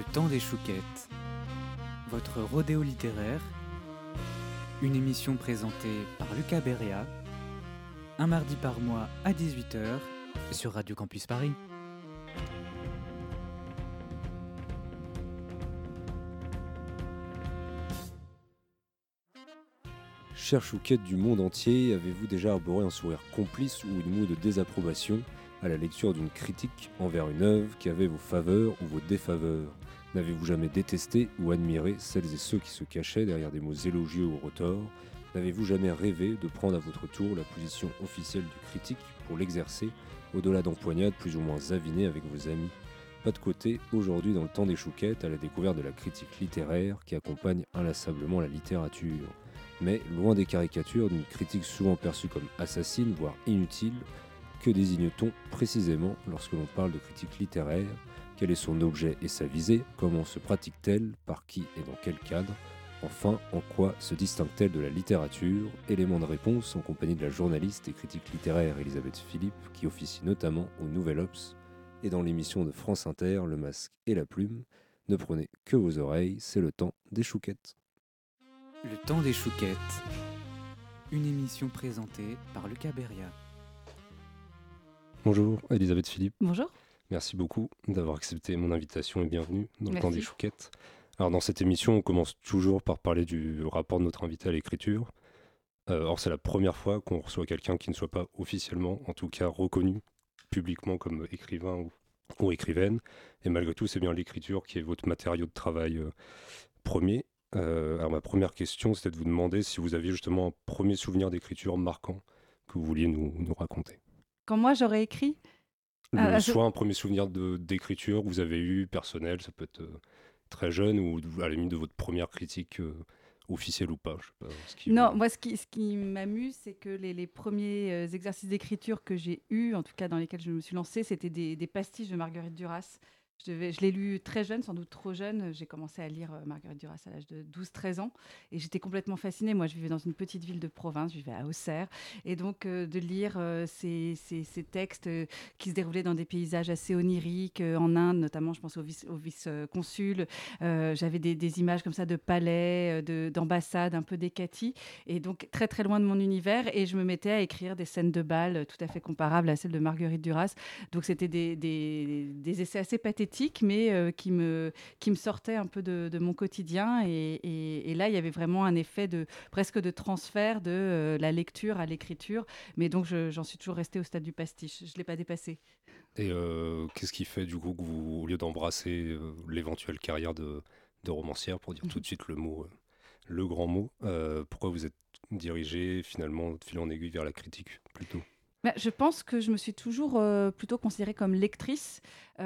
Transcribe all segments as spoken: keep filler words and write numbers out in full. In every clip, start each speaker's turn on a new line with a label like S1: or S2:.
S1: temps des chouquettes, votre rodéo littéraire, une émission présentée par Lucas Beria, un mardi par mois à dix-huit heures sur Radio Campus Paris.
S2: Chères chouquettes du monde entier, avez-vous déjà arboré un sourire complice ou une moue de désapprobation à la lecture d'une critique envers une œuvre qui avait vos faveurs ou vos défaveurs? N'avez-vous jamais détesté ou admiré celles et ceux qui se cachaient derrière des mots élogieux ou retors? N'avez-vous jamais rêvé de prendre à votre tour la position officielle du critique pour l'exercer, au-delà d'empoignades plus ou moins avinées avec vos amis? Pas de côté, aujourd'hui dans le temps des chouquettes, à la découverte de la critique littéraire qui accompagne inlassablement la littérature. Mais loin des caricatures d'une critique souvent perçue comme assassine, voire inutile, que désigne-t-on précisément lorsque l'on parle de critique littéraire? Quel est son objet et sa visée? Comment se pratique-t-elle? Par qui et dans quel cadre? Enfin, en quoi se distingue-t-elle de la littérature? Élément de réponse en compagnie de la journaliste et critique littéraire Elisabeth Philippe, qui officie notamment au Nouvel Obs, et dans l'émission de France Inter, Le Masque et la Plume. Ne prenez que vos oreilles, c'est le temps des chouquettes.
S1: Le temps des chouquettes, une émission présentée par Lucas Beria.
S2: Bonjour Elisabeth Philippe.
S3: Bonjour.
S2: Merci beaucoup d'avoir accepté mon invitation et bienvenue dans le
S3: Merci.
S2: temps des chouquettes. Alors dans cette émission, on commence toujours par parler du rapport de notre invité à l'écriture. Euh, or c'est la première fois qu'on reçoit quelqu'un qui ne soit pas officiellement, en tout cas reconnu publiquement comme écrivain ou, ou écrivaine. Et malgré tout, c'est bien l'écriture qui est votre matériau de travail euh, premier. Euh, alors ma première question, c'était de vous demander si vous aviez justement un premier souvenir d'écriture marquant que vous vouliez nous, nous raconter.
S3: Quand moi j'aurais écrit
S2: Le,
S3: Ah,
S2: soit
S3: je-
S2: un premier souvenir de, d'écriture que vous avez eu, personnel, ça peut être euh, très jeune, ou à la limite de votre première critique euh, officielle ou pas. Je sais pas ce qui
S3: Non,
S2: vous-
S3: moi ce qui, ce qui m'amuse, c'est que les, les premiers euh, exercices d'écriture que j'ai eus, en tout cas dans lesquels je me suis lancée, c'était des, des pastiches de Marguerite Duras. Je, devais, je l'ai lu très jeune, sans doute trop jeune. J'ai commencé à lire euh, Marguerite Duras à l'âge de douze treize ans et j'étais complètement fascinée. Moi, je vivais dans une petite ville de province, je vivais à Auxerre. Et donc, euh, de lire euh, ces, ces- ces textes euh, qui se déroulaient dans des paysages assez oniriques, euh, en Inde notamment, je pense au vice- au vice-consul. Euh, J'avais des, des images comme ça de palais, euh, de- d'ambassades, un peu d'Hécatie. Et donc, très très loin de mon univers. Et je me mettais à écrire des scènes de bal euh, tout à fait comparables à celles de Marguerite Duras. Donc, c'était des, des- des essais assez pathétiques, mais euh, qui, me, qui me sortaient un peu de, de mon quotidien. Et, et- et là, il y avait vraiment un effet de presque de transfert de euh, la lecture à l'écriture. Mais donc, je- j'en suis toujours restée au stade du pastiche. Je ne l'ai pas dépassé.
S2: Et euh, qu'est-ce qui fait du coup que vous, au lieu d'embrasser euh, l'éventuelle carrière de, de romancière, pour dire tout de suite le mot, euh, le grand mot, euh, pourquoi vous êtes dirigé finalement de fil en aiguille vers la critique plutôt?
S3: Bah, je pense que je me suis toujours euh, plutôt considérée comme lectrice.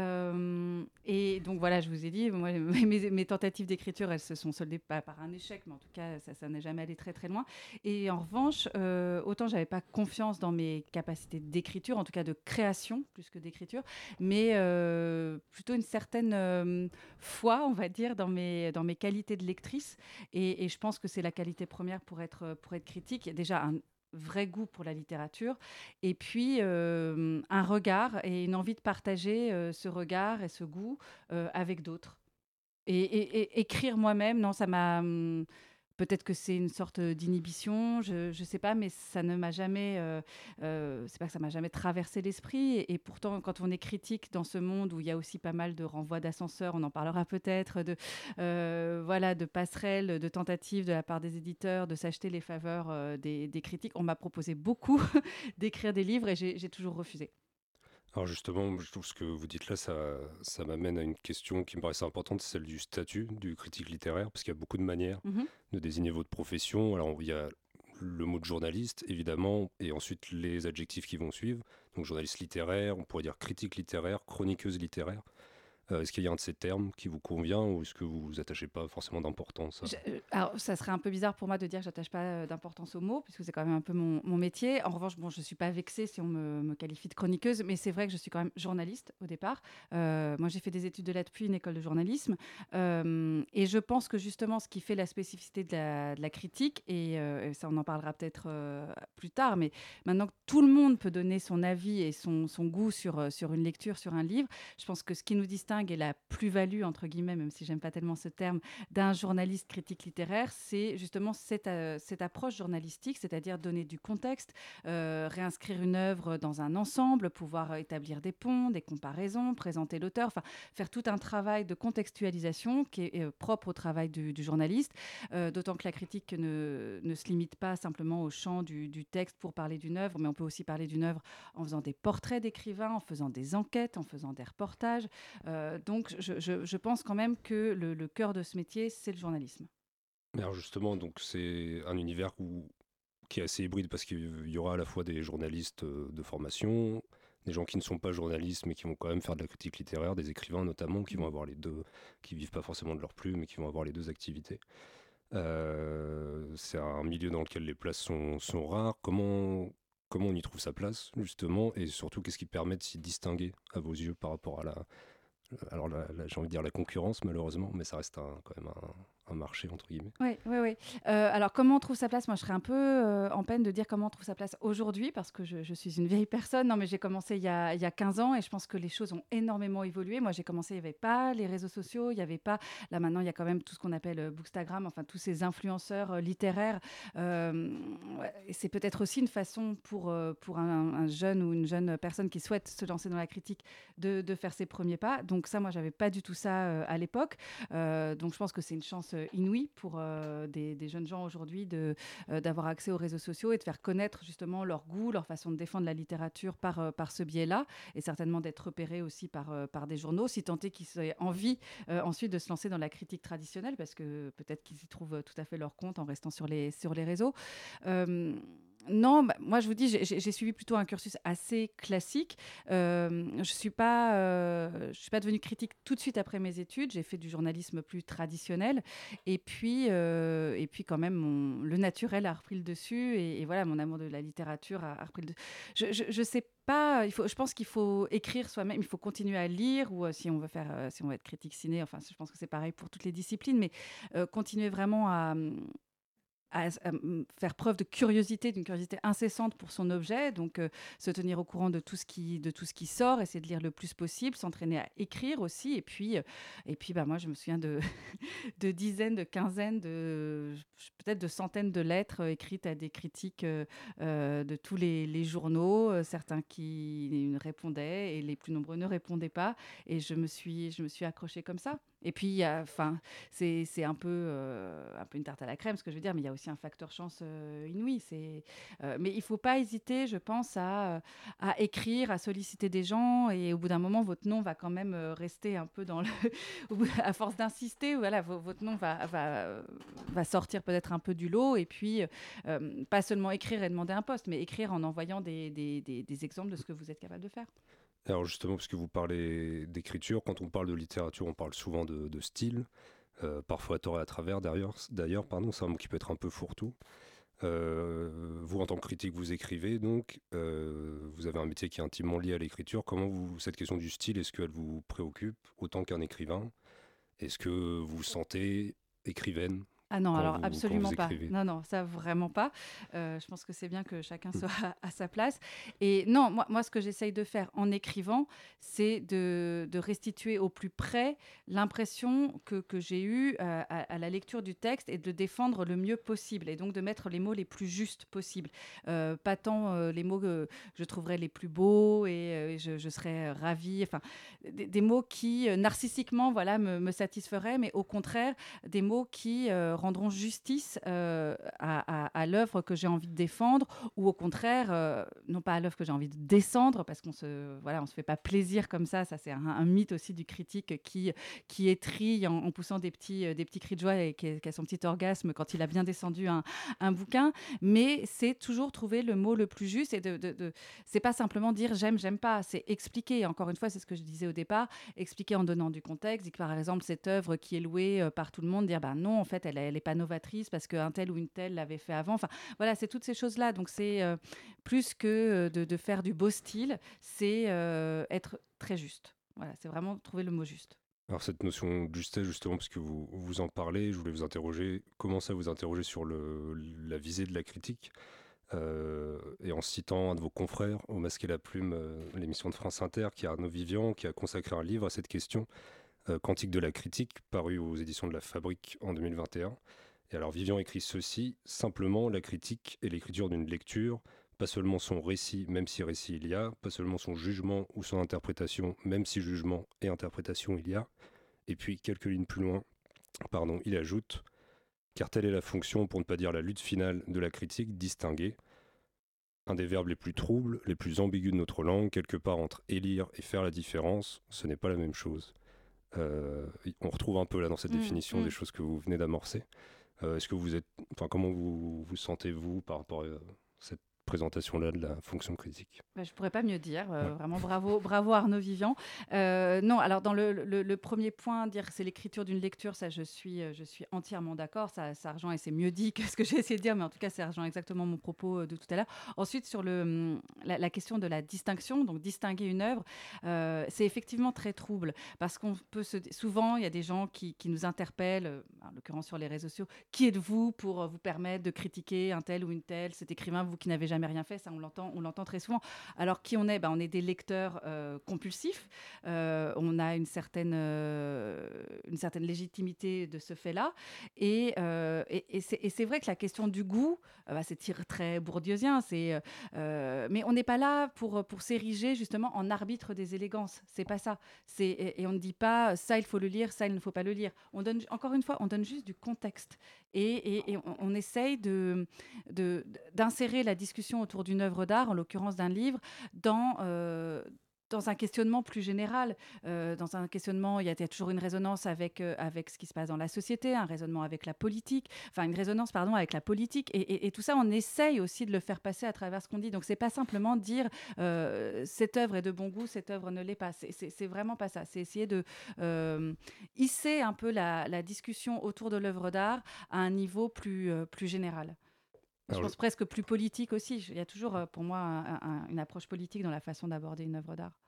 S3: Euh, et donc voilà, je vous ai dit, moi, mes, mes tentatives d'écriture, elles se sont soldées pas par un échec, mais en tout cas, ça, ça n'est jamais allé très très loin. Et en revanche, euh, autant j'avais pas confiance dans mes capacités d'écriture, en tout cas de création plus que d'écriture, mais euh, plutôt une certaine euh, foi, on va dire, dans mes, dans mes qualités de lectrice. Et, et je pense que c'est la qualité première pour être, pour être critique. Il y a déjà un vrai goût pour la littérature et puis euh, un regard et une envie de partager euh, ce regard et ce goût euh, avec d'autres. Et, et- et écrire moi-même, non, ça m'a... hum, peut-être que c'est une sorte d'inhibition, je ne sais pas, mais ça ne m'a jamais... Euh, euh, c'est pas que ça m'a jamais traversé l'esprit. Et, et pourtant, quand on est critique dans ce monde où il y a aussi pas mal de renvois d'ascenseurs, on en parlera peut-être, de, euh, voilà, de passerelles, de tentatives de la part des éditeurs de s'acheter les faveurs euh, des, des critiques, on m'a proposé beaucoup d'écrire des livres et j'ai j'ai toujours refusé.
S2: Alors justement, je trouve ce que vous dites là, ça, ça m'amène à une question qui me paraissait importante, c'est celle du statut du critique littéraire, parce qu'il y a beaucoup de manières
S3: Mhm.
S2: de désigner votre profession. Alors il y a le mot de journaliste, évidemment, et ensuite les adjectifs qui vont suivre. Donc journaliste littéraire, on pourrait dire critique littéraire, chroniqueuse littéraire. Euh, est-ce qu'il y a un de ces termes qui vous convient ou est-ce que vous vous attachez pas forcément d'importance à...
S3: Je- euh, alors, ça serait un peu bizarre pour moi de dire que j'attache pas euh, d'importance aux mots, puisque c'est quand même un peu mon, mon métier. En revanche, bon, je suis pas vexée si on me, me qualifie de chroniqueuse, mais c'est vrai que je suis quand même journaliste au départ. Euh, moi, j'ai fait des études de lettres puis une école de journalisme, Euh, et je pense que justement, ce qui fait la spécificité de la, de la critique, et, euh, et ça, on en parlera peut-être euh, plus tard, mais maintenant que tout le monde peut donner son avis et son, son goût sur, euh, sur une lecture, sur un livre, je pense que ce qui nous distingue distingue et la plus-value, entre guillemets, même si j'aime pas tellement ce terme, d'un journaliste critique littéraire, c'est justement cette, euh, cette approche journalistique, c'est-à-dire donner du contexte, euh, réinscrire une œuvre dans un ensemble, pouvoir établir des ponts, des comparaisons, présenter l'auteur, enfin faire tout un travail de contextualisation qui est euh, propre au travail du, du journaliste, euh, d'autant que la critique ne, ne se limite pas simplement au champ du, du texte pour parler d'une œuvre, mais on peut aussi parler d'une œuvre en faisant des portraits d'écrivains, en faisant des enquêtes, en faisant des reportages. Euh, donc, je, je, je pense quand même que le, le cœur de ce métier, c'est le journalisme.
S2: Alors justement, donc c'est un univers où, qui est assez hybride parce qu'il y aura à la fois des journalistes euh, de formation, des gens qui ne sont pas journalistes mais qui vont quand même faire de la critique littéraire, des écrivains notamment qui vont avoir les deux, qui vivent pas forcément de leur plume mais qui vont avoir les deux activités. Euh, c'est un milieu dans lequel les places sont, sont rares. Comment, comment on y trouve sa place justement, et surtout qu'est-ce qui permet de s'y distinguer à vos yeux par rapport à la, alors la, la- j'ai envie de dire la concurrence malheureusement, mais ça reste un- quand même un, un marché entre guillemets.
S3: Oui, oui, oui. Euh, alors, comment on trouve sa place? Moi, je serais un peu euh, en peine de dire comment on trouve sa place aujourd'hui, parce que je, je suis une vieille personne. Non, mais j'ai commencé il y, a, il y a quinze ans et je pense que les choses ont énormément évolué. Moi, j'ai commencé, il n'y avait pas les réseaux sociaux, il n'y avait pas... Là, maintenant, il y a quand même tout ce qu'on appelle euh, Bookstagram, enfin, tous ces influenceurs euh, littéraires. Euh, ouais, et c'est peut-être aussi une façon pour, euh, pour un, un jeune ou une jeune personne qui souhaite se lancer dans la critique de, de faire ses premiers pas. Donc ça, moi, j'avais pas du tout ça euh, à l'époque. Euh, donc je pense que c'est une chance euh, inouïe pour euh, des, des jeunes gens aujourd'hui de, euh, d'avoir accès aux réseaux sociaux et de faire connaître justement leur goût, leur façon de défendre la littérature par, euh, par ce biais-là, et certainement d'être repérés aussi par, euh, par des journaux, si tant est qu'ils aient envie euh, ensuite de se lancer dans la critique traditionnelle, parce que peut-être qu'ils y trouvent tout à fait leur compte en restant sur les, sur les réseaux. Euh, non, bah, moi je vous dis, j'ai, j'ai j'ai suivi plutôt un cursus assez classique. Euh, je ne suis pas, euh, je suis pas devenue critique tout de suite après mes études. J'ai fait du journalisme plus traditionnel. Et puis, euh, et puis quand même, mon, le naturel a repris le dessus. Et, et voilà, mon amour de la littérature a, a repris le dessus. Je, je, je sais pas, il faut, je pense qu'il faut écrire soi-même, il faut continuer à lire, ou euh, si on veut faire, euh, si on veut être critique ciné, enfin, je pense que c'est pareil pour toutes les disciplines, mais euh, continuer vraiment à, à, à faire preuve de curiosité, d'une curiosité incessante pour son objet, donc euh, se tenir au courant de tout ce qui, de tout ce qui sort, essayer de lire le plus possible, s'entraîner à écrire aussi, et puis, euh, et puis bah, moi je me souviens de, de dizaines, de quinzaines, de, peut-être de centaines de lettres euh, écrites à des critiques euh, euh, de tous les, les journaux, euh, certains qui répondaient et les plus nombreux ne répondaient pas, et je me suis, je me suis accrochée comme ça. Et puis, enfin, c'est, c'est un peu, euh, un peu une tarte à la crème, ce que je veux dire, mais il y a aussi un facteur chance euh, inouï. C'est, euh, mais il ne faut pas hésiter, je pense, à, à écrire, à solliciter des gens, et au bout d'un moment, votre nom va quand même euh, rester un peu dans le... au bout- à force d'insister, voilà, vo- votre nom va, va, va sortir peut-être un peu du lot, et puis euh, pas seulement écrire et demander un poste, mais écrire en envoyant des, des, des, des exemples de ce que vous êtes capable de faire.
S2: Alors justement, parce que vous parlez d'écriture, quand on parle de littérature, on parle souvent de, de style, euh, parfois à tort et à travers. D'ailleurs, d'ailleurs, pardon, c'est un mot qui peut être un peu fourre-tout. Euh, vous, en tant que critique, vous écrivez, donc euh, vous avez un métier qui est intimement lié à l'écriture. Comment vous, cette question du style, est-ce qu'elle vous préoccupe autant qu'un écrivain? Est-ce que vous vous sentez écrivaine
S3: Ah non,
S2: quand
S3: alors
S2: vous, quand
S3: absolument
S2: vous
S3: pas.
S2: écrivez?
S3: Non, non, ça vraiment pas. Euh, je pense que c'est bien que chacun
S2: Hmm.
S3: soit à, à sa place. Et non, moi, moi ce que j'essaye de faire en écrivant, c'est de, de restituer au plus près l'impression que, que j'ai eue euh, à, à la lecture du texte et de le défendre le mieux possible. Et donc de mettre les mots les plus justes possibles. Euh, pas tant euh, les mots que je trouverais les plus beaux et euh, je, je serais ravie. Enfin, des, des mots qui, euh, narcissiquement, voilà, me, me satisferaient, mais au contraire, des mots qui... euh, rendront justice euh, à, à, à l'œuvre que j'ai envie de défendre, ou au contraire, euh, non pas à l'œuvre que j'ai envie de descendre, parce qu'on se, voilà, on se fait pas plaisir comme ça. Ça, c'est un, un mythe aussi du critique qui, qui étrille en, en poussant des petits, des petits cris de joie et qui, qui a son petit orgasme quand il a bien descendu un, un bouquin. Mais c'est toujours trouver le mot le plus juste, et de, de, de c'est pas simplement dire j'aime, j'aime pas, c'est expliquer. Encore une fois, c'est ce que je disais au départ, expliquer en donnant du contexte. Dire que, par exemple, cette œuvre qui est louée euh, par tout le monde, dire bah non, en fait, elle est elle n'est pas novatrice parce qu'un tel ou une telle l'avait fait avant. Enfin, voilà, c'est toutes ces choses-là. Donc, c'est euh, plus que euh, de, de faire du beau style, c'est euh, être très juste. Voilà, c'est vraiment trouver le mot juste.
S2: Alors cette notion de justesse, justement, parce que vous, vous en parlez, je voulais vous interroger, comment ça vous interroger sur le, la visée de la critique? Euh, et en citant un de vos confrères, Au Masque et la Plume, euh, l'émission de France Inter, qui est Arnaud Vivian, qui a consacré un livre à cette question, euh, Cantique de la critique, paru aux éditions de la Fabrique en deux mille vingt et un. Et alors Vivian écrit ceci: simplement, la critique est l'écriture d'une lecture, pas seulement son récit, même si récit il y a, pas seulement son jugement ou son interprétation, même si jugement et interprétation il y a. Et puis, quelques lignes plus loin, pardon, il ajoute: car telle est la fonction, pour ne pas dire la lutte finale, de la critique, distinguer. Un des verbes les plus troubles, les plus ambigus de notre langue, quelque part entre élire et faire la différence, ce n'est pas la même chose. Euh, on retrouve un peu là dans cette
S3: Mmh,
S2: définition
S3: mmh.
S2: des choses que vous venez d'amorcer. Euh, est-ce que vous êtes, enfin, comment vous vous sentez-vous par rapport à cette présentation-là de la fonction critique?
S3: Bah, je pourrais pas mieux dire. Euh,
S2: Ouais.
S3: vraiment bravo, bravo Arnaud Vivian. Euh, non, alors dans le, le- le premier point, dire que c'est l'écriture d'une lecture, ça je suis, euh, je suis entièrement d'accord. Ça, ça rejoint, et c'est mieux dit que ce que j'ai essayé de dire, mais en tout cas, ça rejoint exactement mon propos euh, de tout à l'heure. Ensuite, sur le, hum, la, la question de la distinction, donc distinguer une œuvre, euh, c'est effectivement très trouble parce qu'on peut se, souvent, il y a des gens qui, qui nous interpellent, euh, en l'occurrence sur les réseaux sociaux. Qui êtes-vous pour euh, vous permettre de critiquer un tel ou une telle, cet écrivain, vous qui n'avez jamais rien fait? Ça, on l'entend, on l'entend très souvent. Alors, qui on est? Ben, on est des lecteurs euh, compulsifs. Euh, on a une certaine, euh, une certaine légitimité de ce fait-là. Et, euh, et, et c'est, et c'est vrai que la question du goût, euh, bah, c'est tir- très bourdieusien. C'est, euh, mais on n'est pas là pour, pour s'ériger justement en arbitre des élégances. C'est pas ça. C'est, et, et on ne dit pas ça, il faut le lire, ça, il ne faut pas le lire. On donne, encore une fois, on donne juste du contexte. Et, et- et on, on essaye de, de- d'insérer la discussion autour d'une œuvre d'art, en l'occurrence d'un livre, dans, euh, dans un questionnement plus général. Euh, dans un questionnement, il y, a, il y a toujours une résonance avec, euh, avec ce qui se passe dans la société, un raisonnement avec la politique, enfin une résonance, pardon, avec la politique. Et, et- et tout ça, on essaye aussi de le faire passer à travers ce qu'on dit. Donc, c'est pas simplement dire euh, cette œuvre est de bon goût, cette œuvre ne l'est pas. C'est, c'est, c'est vraiment pas ça. C'est essayer de euh, hisser un peu la, la discussion autour de l'œuvre d'art à un niveau plus, euh, plus général. Je
S2: Alors, je-
S3: pense presque plus politique aussi. Il y a toujours, euh, pour moi, un- un- une approche politique dans la façon d'aborder une œuvre d'art.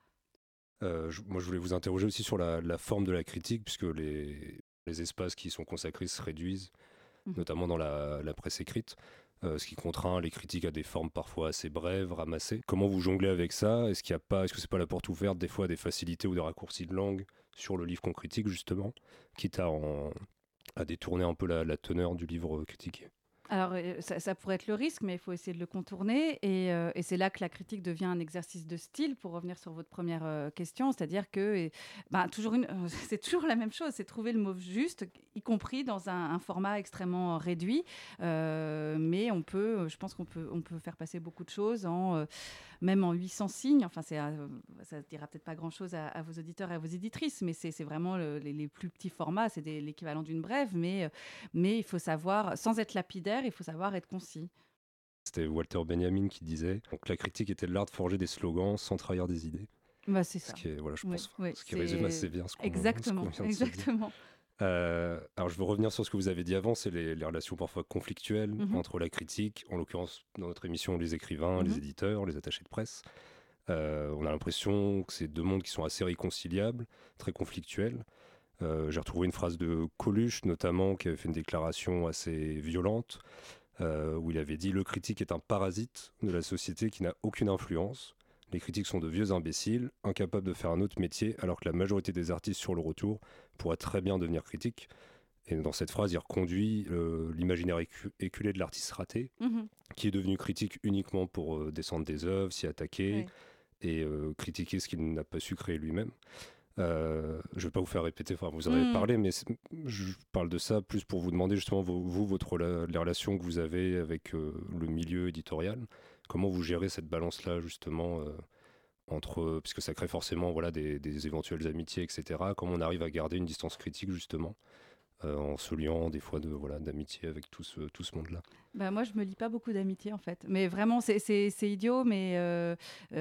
S2: euh, je- moi, je voulais vous interroger aussi sur la, la forme de la critique, puisque les, les espaces qui y sont consacrés se réduisent,
S3: Mhm.
S2: notamment dans la, la presse écrite, euh, ce qui contraint les critiques à des formes parfois assez brèves, ramassées. Comment vous jonglez avec ça? Est-ce qu'il y a pas, est-ce que c'est pas la porte ouverte des fois à des facilités ou des raccourcis de langue sur le livre qu'on critique justement, quitte à, en- à détourner un peu la, la teneur du livre critiqué?
S3: Alors, euh, ça, ça pourrait être le risque, mais il faut essayer de le contourner. Et, euh, et c'est là que la critique devient un exercice de style, pour revenir sur votre première euh, question. C'est-à-dire que et, ben, toujours une, euh, c'est toujours la même chose, c'est trouver le mot juste, y compris dans un, un format extrêmement réduit. Euh, mais on peut, je pense qu'on peut, on peut faire passer beaucoup de choses en... euh, même en huit cents signes. Enfin, c'est, euh, ça ne dira peut-être pas grand-chose à, à vos auditeurs et à vos éditrices, mais c'est, c'est vraiment le- les, les plus petits formats, c'est des- l'équivalent d'une brève, mais, euh, mais il faut savoir, sans être lapidaire, il faut savoir être concis.
S2: C'était Walter Benjamin qui disait donc la critique était l'art de forger des slogans sans trahir des idées.
S3: Bah, c'est
S2: Ce
S3: ça.
S2: qui est, voilà, je
S3: Oui,
S2: pense,
S3: oui,
S2: ce qui résume assez
S3: c'est
S2: bien ce qu'on, ce qu'on
S3: exactement,
S2: vient de se dire.
S3: exactement.
S2: Euh, alors, je veux revenir sur ce que vous avez dit avant, c'est les, les relations parfois conflictuelles
S3: Mhm,
S2: entre la critique, en l'occurrence dans notre émission, les écrivains, les
S3: mhm.
S2: éditeurs, les attachés de presse. Euh, on a l'impression que c'est deux mondes qui sont assez réconciliables, très conflictuels. Euh, j'ai retrouvé une phrase de Coluche, notamment, qui avait fait une déclaration assez violente, euh, où il avait dit: le critique est un parasite de la société qui n'a aucune influence. Les critiques sont de vieux imbéciles, incapables de faire un autre métier, alors que la majorité des artistes sur le retour pourraient très bien devenir critiques. Et dans cette phrase, il reconduit euh, l'imaginaire écu- éculé de l'artiste raté,
S3: Mhm.
S2: qui est devenu critique uniquement pour euh, descendre des œuvres, s'y attaquer
S3: Ouais.
S2: et euh, critiquer ce qu'il n'a pas su créer lui-même. Euh, je ne vais pas vous faire répéter, enfin, vous en avez
S3: Mm.
S2: parlé, mais c'est- je parle de ça plus pour vous demander justement, vous, vous, votre, rela- les relations que vous avez avec euh, le milieu éditorial. Comment vous gérez cette balance-là, justement, euh, entre, puisque ça crée forcément voilà, des, des éventuelles amitiés, et cetera. Comment on arrive à garder une distance critique, justement, euh, en se liant des fois de, voilà, d'amitié avec tout ce, tout ce monde-là?
S3: Bah, moi, je me lie pas beaucoup d'amitié, en fait. Mais vraiment, c'est, c'est, c'est idiot, mais euh,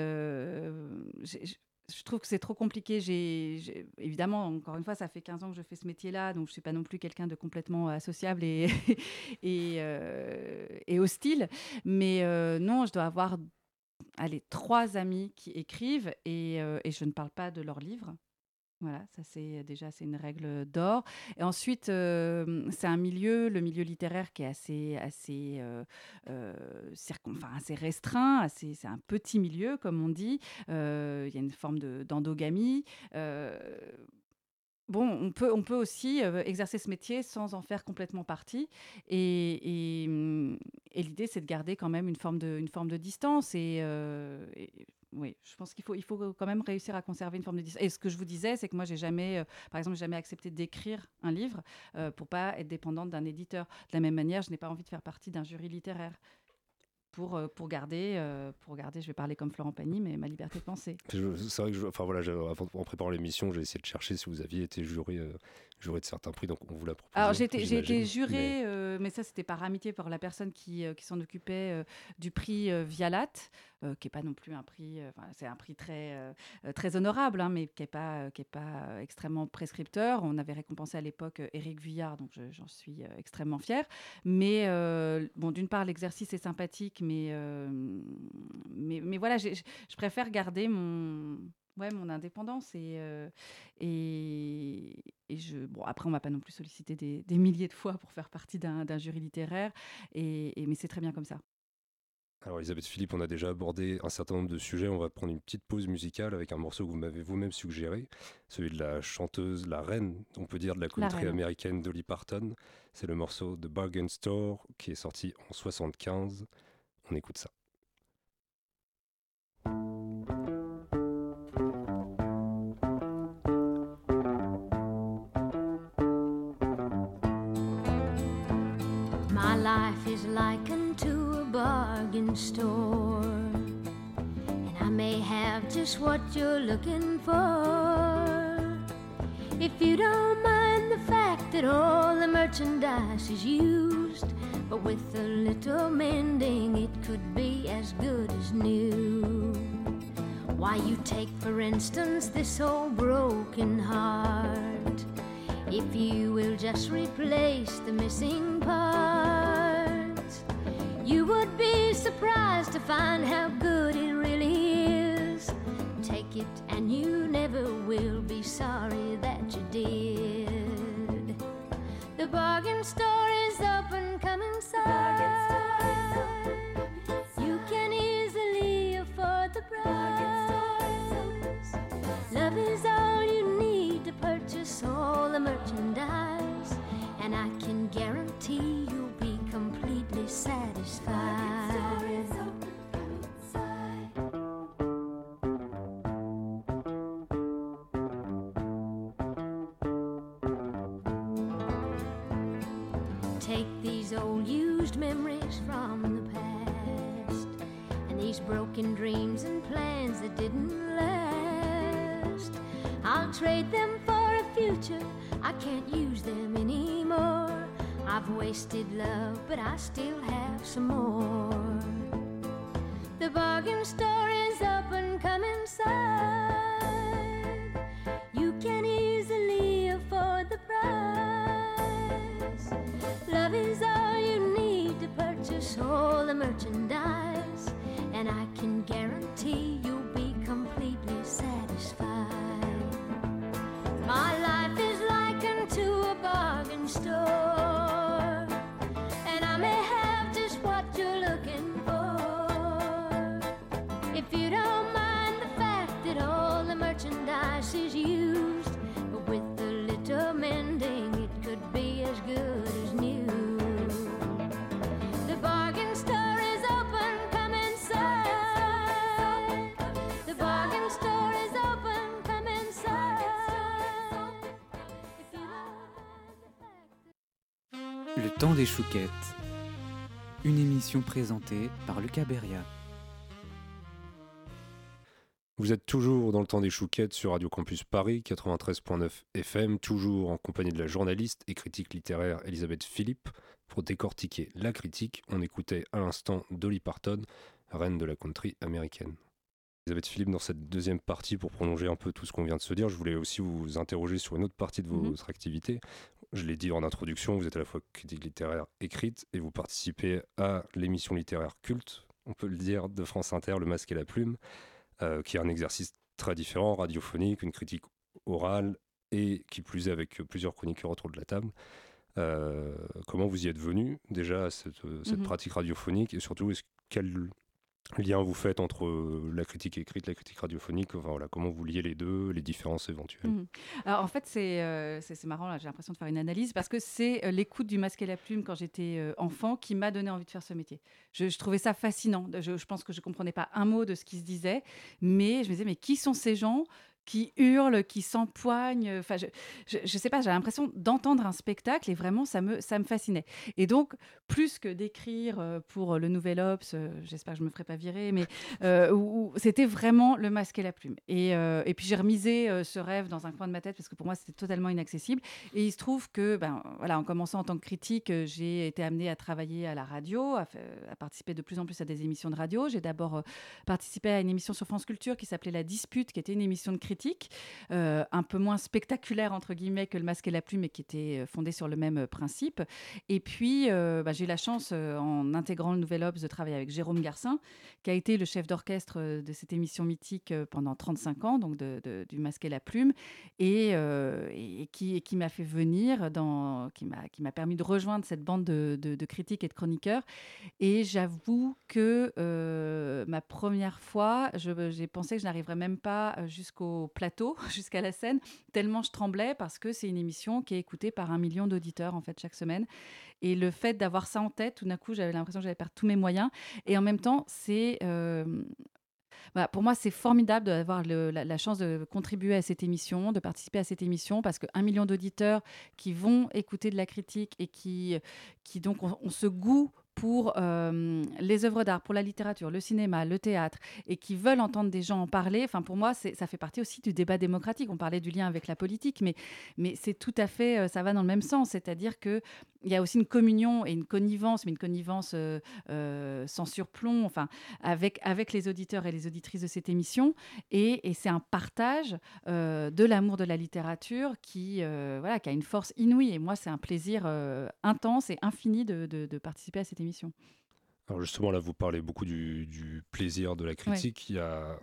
S3: euh, j'ai- j'ai- je trouve que c'est trop compliqué. J'ai, j'ai- évidemment, encore une fois, ça fait quinze ans que je fais ce métier-là, donc je suis pas non plus quelqu'un de complètement associable et, et, euh, et hostile. Mais euh, non, je dois avoir, allez, trois amis qui écrivent et, euh, et je ne parle pas de leurs livres. Voilà, ça c'est déjà c'est une règle d'or. Et ensuite, euh, c'est un milieu, le milieu littéraire qui est assez, assez, euh, euh, circon- enfin, assez restreint, assez, c'est un petit milieu comme on dit. Euh, Il y a une forme de, d'endogamie. Euh, Bon, on peut, on peut aussi euh, exercer ce métier sans en faire complètement partie. Et, et, hum, et l'idée, c'est de garder quand même une forme de, une forme de distance. Et, euh, et oui, je pense qu'il faut, il faut quand même réussir à conserver une forme de distance. Et ce que je vous disais, c'est que moi, j'ai jamais, euh, par exemple, jamais accepté d'écrire un livre euh, pour pas être dépendante d'un éditeur. De la même manière, je n'ai pas envie de faire partie d'un jury littéraire. Pour, euh, pour, garder, euh, pour garder, je vais parler comme Florent Pagny, mais ma liberté de penser.
S2: Je- C'est vrai que, je, enfin voilà, j'ai- avant- en préparant l'émission, j'ai essayé de chercher si vous aviez été juré, euh, juré de certains prix, donc on vous l'a proposé.
S3: Alors j'ai été, j'ai été
S2: j'imagine,
S3: jurée,
S2: mais-
S3: euh, mais ça c'était par amitié pour la personne qui, euh, qui s'en occupait euh, du prix euh, Vialat, euh, qui n'est pas non plus un prix, euh, 'fin, c'est un prix très, euh, euh, très honorable, hein, mais qui n'est pas, euh, qui est pas euh, extrêmement prescripteur. On avait récompensé à l'époque euh, Éric Vuillard, donc je- j'en suis euh, extrêmement fière. Mais euh, bon, d'une part l'exercice est sympathique, mais, euh, mais, mais voilà, j'ai- je préfère garder mon... Ouais, mon indépendance et, euh, et, et je, bon, après, on ne m'a pas non plus sollicité des, des milliers de fois pour faire partie d'un, d'un jury littéraire, et, et- mais c'est très bien comme ça.
S2: Alors Elisabeth Philippe, on a déjà abordé un certain nombre de sujets, on va prendre une petite pause musicale avec un morceau que vous m'avez vous-même suggéré, celui de la chanteuse, la reine, on peut dire, de la country
S3: reine.
S2: américaine Dolly Parton. C'est le morceau The Bargain Store qui est sorti en soixante-quinze. On écoute ça.
S4: My life is likened to a bargain store, and I may have just what you're looking for. If you don't mind the fact that all the merchandise is used, but with a little mending it could be as good as new. Why, you take for instance this old broken heart. If you will just replace the missing parts, you would be surprised to find how good it really is. Take it and you never will be sorry that you did. The bargain store is open, come inside. You can easily afford the price. Love is all you need to purchase all the merchandise, and I can guarantee you'll be completely satisfied. Take these old used memories from the past, and these broken dreams and plans that didn't last. I'll trade them for a future, I can't use them anymore. I've wasted love, but I still have some more. The bargain store is open, come inside. You can easily afford the price. Love is all you need to purchase all the merchandise, and I can guarantee you'll be completely satisfied. My life is likened to a bargain store, and I may have just what you're looking for. If you don't mind the fact that all the merchandise is used, but with a little mending it could be as good as new. The bargain store is open, come inside. The bargain store is open, come inside. If you don't mind the fact that
S1: Le temps des chouquettes. Une émission présentée par Lucas Beria.
S2: Vous êtes toujours dans le temps des chouquettes sur Radio Campus Paris, quatre-vingt-treize virgule neuf F M, toujours en compagnie de la journaliste et critique littéraire Elisabeth Philippe. Pour décortiquer la critique, on écoutait à l'instant Dolly Parton, reine de la country américaine. Elisabeth Philippe, dans cette deuxième partie, pour prolonger un peu tout ce qu'on vient de se dire, je voulais aussi vous interroger sur une autre partie de votre
S3: Mhm.
S2: activité. Je l'ai dit en introduction, vous êtes à la fois critique littéraire écrite et vous participez à l'émission littéraire culte, on peut le dire, de France Inter, Le Masque et la Plume, euh, qui est un exercice très différent, radiophonique, une critique orale et qui plus est avec plusieurs chroniqueurs autour de la table. Euh, comment vous y êtes venu déjà à cette, cette mmh. pratique radiophonique et surtout est-ce, quel lien vous faites entre la critique écrite, la critique radiophonique, enfin, voilà, comment vous liez les deux, les différences éventuelles.
S3: Mmh. Alors en fait c'est, euh, c'est, c'est marrant, là, j'ai l'impression de faire une analyse parce que c'est euh, l'écoute du Masque et la Plume quand j'étais euh, enfant qui m'a donné envie de faire ce métier. Je, je trouvais ça fascinant, je, je pense que je ne comprenais pas un mot de ce qui se disait, mais je me disais mais qui sont ces gens qui hurlent, qui s'empoignent. Enfin, je, je, je sais pas, j'ai l'impression d'entendre un spectacle et vraiment, ça me, ça me fascinait. Et donc, plus que d'écrire pour le Nouvel Obs, euh, j'espère que je me ferai pas virer, mais euh, où, où c'était vraiment le Masque et la Plume. Et, euh, et puis, j'ai remisé euh, ce rêve dans un coin de ma tête parce que pour moi, c'était totalement inaccessible. Et il se trouve que, ben, voilà, en commençant en tant que critique, j'ai été amenée à travailler à la radio, à, à participer de plus en plus à des émissions de radio. J'ai d'abord euh, participé à une émission sur France Culture qui s'appelait La Dispute, qui était une émission de critique. Euh, un peu moins spectaculaire entre guillemets que le Masque et la Plume, mais qui était fondé sur le même principe. Et puis euh, bah, j'ai eu la chance euh, en intégrant le Nouvel Obs de travailler avec Jérôme Garcin, qui a été le chef d'orchestre de cette émission mythique pendant trente-cinq ans, donc de, de, du Masque et la Plume, et, euh, et, qui, et qui m'a fait venir dans, qui m'a, qui m'a permis de rejoindre cette bande de, de, de critiques et de chroniqueurs. Et j'avoue que euh, ma première fois, je, j'ai pensé que je n'arriverais même pas jusqu'au plateau, jusqu'à la scène, tellement je tremblais parce que c'est une émission qui est écoutée par un million d'auditeurs en fait chaque semaine. Et le fait d'avoir ça en tête, tout d'un coup, j'avais l'impression que j'allais perdre tous mes moyens. Et en même temps, c'est... Euh, Voilà, pour moi, c'est formidable d'avoir le, la, la chance de contribuer à cette émission, de participer à cette émission, parce qu'un million d'auditeurs qui vont écouter de la critique et qui, qui donc ont, ont ce goût pour euh, les œuvres d'art, pour la littérature, le cinéma, le théâtre, et qui veulent entendre des gens en parler. Enfin, pour moi, c'est, ça fait partie aussi du débat démocratique. On parlait du lien avec la politique, mais, mais c'est tout à fait, ça va dans le même sens. C'est-à-dire qu'il y a aussi une communion et une connivence, mais une connivence euh, euh, sans surplomb, enfin, avec, avec les auditeurs et les auditrices de cette émission. Et, et c'est un partage euh, de l'amour de la littérature qui, euh, voilà, qui a une force inouïe. Et moi, c'est un plaisir euh, intense et infini de, de, de participer à cette émission.
S2: Alors justement, là, vous parlez beaucoup du, du plaisir de la critique. Ouais. Il y a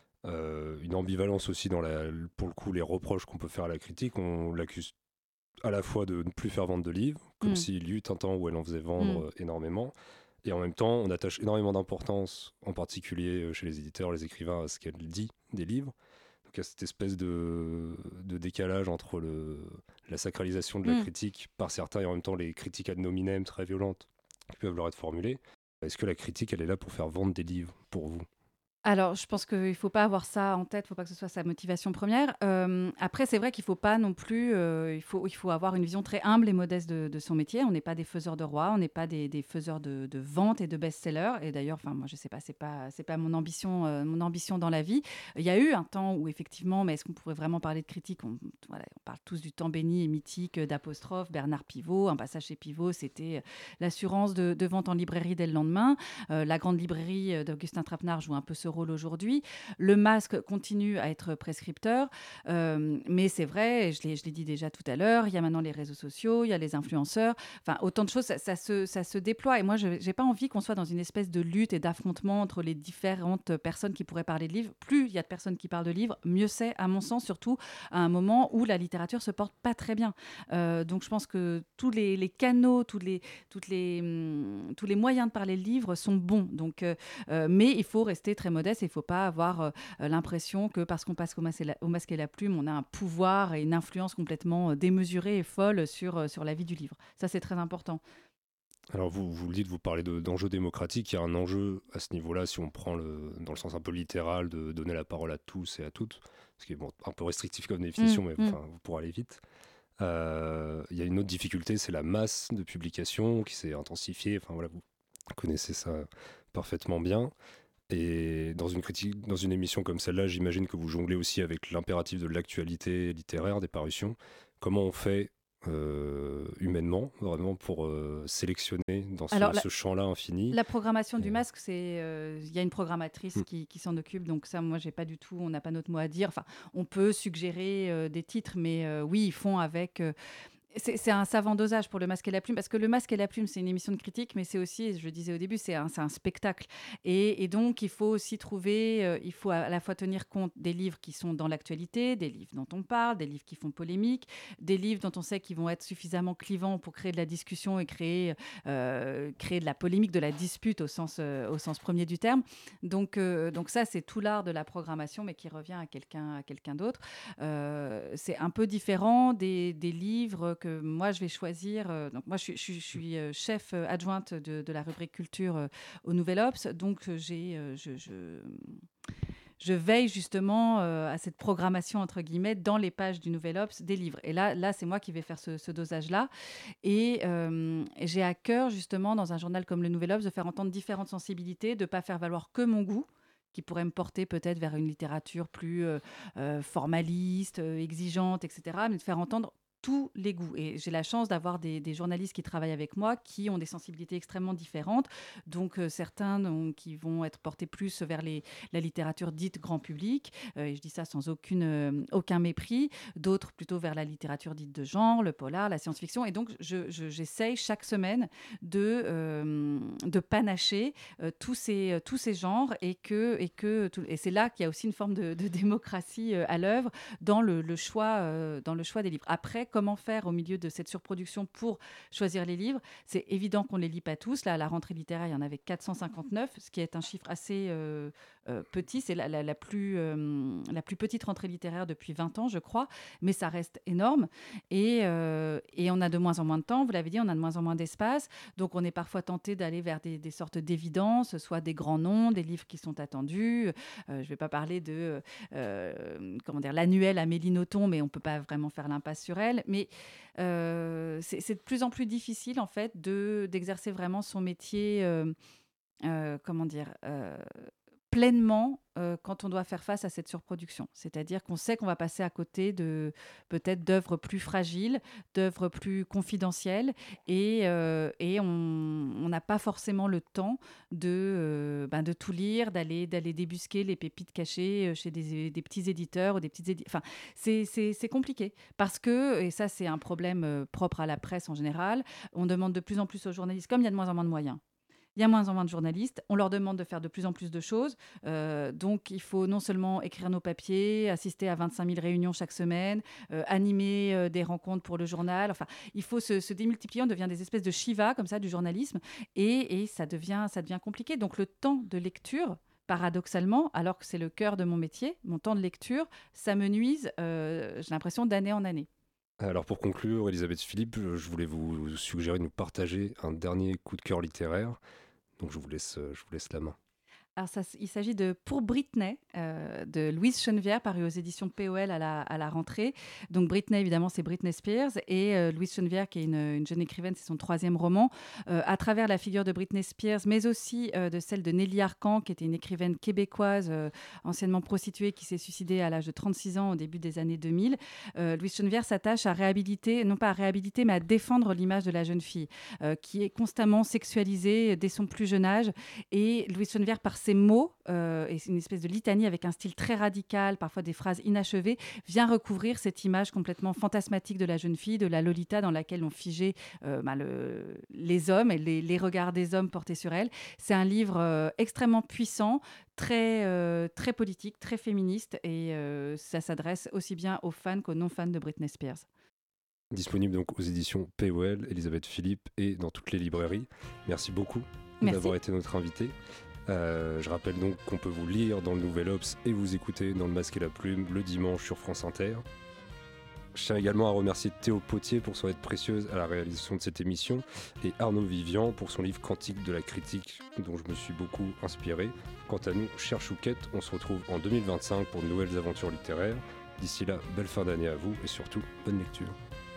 S2: euh, une ambivalence aussi dans la, pour le coup, les reproches qu'on peut faire à la critique. On l'accuse à la fois de ne plus faire vendre de livres, comme mmh. s'il y eut un temps où elle en faisait vendre mmh. énormément. Et en même temps, on attache énormément d'importance, en particulier chez les éditeurs, les écrivains, à ce qu'elle dit des livres. Donc il y a cette espèce de, de décalage entre le, la sacralisation de la mmh. critique par certains et en même temps les critiques ad nominem très violentes qui peuvent leur être formulées. Est-ce que la critique, elle est là pour faire vendre des livres, pour vous ?
S3: Alors, je pense qu'il ne faut pas avoir ça en tête, il ne faut pas que ce soit sa motivation première. Euh, après, c'est vrai qu'il ne faut pas non plus... Euh, il, faut, il faut avoir une vision très humble et modeste de, de son métier. On n'est pas des faiseurs de rois, on n'est pas des, des faiseurs de, de ventes et de best-sellers. Et d'ailleurs, enfin, moi, je ne sais pas, ce n'est pas, c'est pas mon, ambition, euh, mon ambition dans la vie. Il y a eu un temps où, effectivement, mais est-ce qu'on pourrait vraiment parler de critique ? on, voilà, on parle tous du temps béni et mythique d'Apostrophe, Bernard Pivot. Un passage chez Pivot, c'était l'assurance de, de vente en librairie dès le lendemain. Euh, la grande librairie d'Augustin Trapenard joue un peu ce rôle aujourd'hui. Le masque continue à être prescripteur, euh, mais c'est vrai, et je l'ai, je l'ai dit déjà tout à l'heure, il y a maintenant les réseaux sociaux, il y a les influenceurs, enfin autant de choses, ça, ça, se, ça se déploie. Et moi, je n'ai pas envie qu'on soit dans une espèce de lutte et d'affrontement entre les différentes personnes qui pourraient parler de livres. Plus il y a de personnes qui parlent de livres, mieux c'est, à mon sens, surtout à un moment où la littérature se porte pas très bien. Euh, donc je pense que tous les, les canaux, tous les, toutes les, hum, tous les moyens de parler de livres sont bons. Donc, euh, euh, mais il faut rester très modeste. Il ne faut pas avoir euh, l'impression que parce qu'on passe au masque, et la, au masque et la plume, on a un pouvoir et une influence complètement démesurée et folle sur, euh, sur la vie du livre. Ça, c'est très important.
S2: Alors, vous, vous le dites, vous parlez de, d'enjeux démocratiques. Il y a un enjeu à ce niveau-là, si on prend le, dans le sens un peu littéral, de donner la parole à tous et à toutes, ce qui est bon, un peu restrictif comme définition, mmh, mais mmh. Enfin, pour aller vite. Euh, il y a une autre difficulté, c'est la masse de publications qui s'est intensifiée. Enfin, voilà, vous connaissez ça parfaitement bien. Et dans une critique, dans une émission comme celle-là, j'imagine que vous jonglez aussi avec l'impératif de l'actualité littéraire, des parutions. Comment on fait euh, humainement, vraiment, pour euh, sélectionner dans ce,
S3: Alors, la,
S2: ce champ-là infini ?
S3: La programmation et... du masque, c'est, euh, y a une programmatrice mmh. qui, qui s'en occupe, donc ça, moi, j'ai pas du tout, on n'a pas notre mot à dire. Enfin, on peut suggérer euh, des titres, mais euh, oui, ils font avec... Euh, C'est, c'est un savant dosage pour Le Masque et la Plume, parce que Le Masque et la Plume, c'est une émission de critique, mais c'est aussi, je le disais au début, c'est un, c'est un spectacle. Et, et donc, il faut aussi trouver, euh, il faut à la fois tenir compte des livres qui sont dans l'actualité, des livres dont on parle, des livres qui font polémique, des livres dont on sait qu'ils vont être suffisamment clivants pour créer de la discussion et créer, euh, créer de la polémique, de la dispute au sens, euh, au sens premier du terme. Donc, euh, donc ça, c'est tout l'art de la programmation, mais qui revient à quelqu'un, à quelqu'un d'autre. Euh, c'est un peu différent des, des livres que moi je vais choisir. Euh, donc moi je suis, je suis, je suis euh, chef euh, adjointe de, de la rubrique culture euh, au Nouvel Obs, donc euh, j'ai, euh, je, je, je veille justement euh, à cette programmation entre guillemets dans les pages du Nouvel Obs des livres. Et là, là c'est moi qui vais faire ce, ce dosage-là. Et, euh, et j'ai à cœur justement dans un journal comme le Nouvel Obs de faire entendre différentes sensibilités, de pas faire valoir que mon goût, qui pourrait me porter peut-être vers une littérature plus euh, euh, formaliste, euh, exigeante, et cetera, mais de faire entendre tous les goûts. Et j'ai la chance d'avoir des, des journalistes qui travaillent avec moi, qui ont des sensibilités extrêmement différentes. Donc, euh, certains donc, qui vont être portés plus vers les, la littérature dite grand public, euh, et je dis ça sans aucune, euh, aucun mépris. D'autres plutôt vers la littérature dite de genre, le polar, la science-fiction. Et donc, je, je, j'essaye chaque semaine de, euh, de panacher euh, tous, ces, tous ces genres. Et, que, et, que, tout, et c'est là qu'il y a aussi une forme de, de démocratie euh, à l'œuvre dans le, le choix, euh, dans le choix des livres. Après, comment faire au milieu de cette surproduction pour choisir les livres? C'est évident qu'on ne les lit pas tous. Là, à la rentrée littéraire, il y en avait quatre cent cinquante-neuf, ce qui est un chiffre assez euh, euh, petit. C'est la, la, la, plus, euh, la plus petite rentrée littéraire depuis vingt ans, je crois, mais ça reste énorme. Et, euh, et on a de moins en moins de temps, vous l'avez dit, on a de moins en moins d'espace. Donc, on est parfois tenté d'aller vers des, des sortes d'évidences, soit des grands noms, des livres qui sont attendus. Euh, je ne vais pas parler de euh, comment dire, l'annuel Amélie Nothomb, mais on ne peut pas vraiment faire l'impasse sur elle. Mais euh, c'est, c'est de plus en plus difficile, en fait, de, d'exercer vraiment son métier, euh, euh, comment dire, euh, pleinement euh, quand on doit faire face à cette surproduction. C'est-à-dire qu'on sait qu'on va passer à côté de peut-être d'œuvres plus fragiles, d'œuvres plus confidentielles, et, euh, et on n'a pas forcément le temps de, euh, ben de tout lire, d'aller, d'aller débusquer les pépites cachées chez des, des petits éditeurs ou des petites éditeurs. Enfin, c'est, c'est, c'est compliqué parce que, et ça c'est un problème propre à la presse en général, on demande de plus en plus aux journalistes, comme il y a de moins en moins de moyens, il y a moins en moins de journalistes, on leur demande de faire de plus en plus de choses. Euh, donc, il faut non seulement écrire nos papiers, assister à vingt-cinq mille réunions chaque semaine, euh, animer euh, des rencontres pour le journal. Enfin, il faut se, se démultiplier. On devient des espèces de Shiva, comme ça, du journalisme. Et, et ça, devient, ça devient compliqué. Donc, le temps de lecture, paradoxalement, alors que c'est le cœur de mon métier, mon temps de lecture, ça me nuise, euh, j'ai l'impression, d'année en année.
S2: Alors pour conclure, Elisabeth Philippe, je voulais vous suggérer de nous partager un dernier coup de cœur littéraire. Donc je vous laisse, je vous laisse la main.
S3: Alors ça, il s'agit de Pour Britney, euh, de Louise Chenevière, paru aux éditions P O L à la, à la rentrée. Donc Britney, évidemment, c'est Britney Spears. Et euh, Louise Chenevière, qui est une, une jeune écrivaine, c'est son troisième roman. Euh, à travers la figure de Britney Spears, mais aussi euh, de celle de Nelly Arcan, qui était une écrivaine québécoise, euh, anciennement prostituée, qui s'est suicidée à l'âge de trente-six ans au début des années deux mille. Euh, Louise Chenevière s'attache à réhabiliter, non pas à réhabiliter, mais à défendre l'image de la jeune fille, euh, qui est constamment sexualisée dès son plus jeune âge. Et Louise Chenevière, par ses mots, euh, et c'est une espèce de litanie avec un style très radical, parfois des phrases inachevées, vient recouvrir cette image complètement fantasmatique de la jeune fille, de la Lolita dans laquelle on figeait euh, bah, le, les hommes et les, les regards des hommes portés sur elle. C'est un livre euh, extrêmement puissant, très, euh, très politique, très féministe, et euh, ça s'adresse aussi bien aux fans qu'aux non-fans de Britney Spears.
S2: Disponible donc aux éditions P O L, Elisabeth Philippe, et dans toutes les librairies. Merci beaucoup
S3: Merci.
S2: d'avoir été notre invitée. Euh, je rappelle donc qu'on peut vous lire dans le Nouvel Obs et vous écouter dans Le Masque et la Plume le dimanche sur France Inter. Je tiens également à remercier Théo Potier pour son aide précieuse à la réalisation de cette émission et Arnaud Vivian pour son livre Cantique de la critique dont je me suis beaucoup inspiré. Quant à nous, chère Chouquette, on se retrouve en deux mille vingt-cinq pour de nouvelles aventures littéraires. D'ici là, belle fin d'année à vous et surtout, bonne lecture.